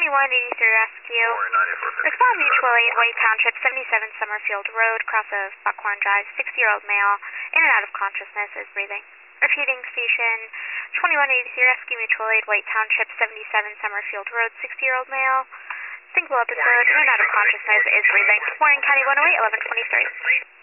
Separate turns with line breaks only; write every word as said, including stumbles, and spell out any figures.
twenty-one eighty-three rescue. Respond mutual aid, White Township, seventy-seven Summerfield Road, cross of Buckhorn Drive, sixty-year-old male, in and out of consciousness, is breathing. Repeating station, twenty-one eighty-three rescue mutual aid, White Township, seventy-seven Summerfield Road, sixty-year-old male, single episode, in and out of consciousness, is breathing. Warren County one oh eight, eleven twenty-three.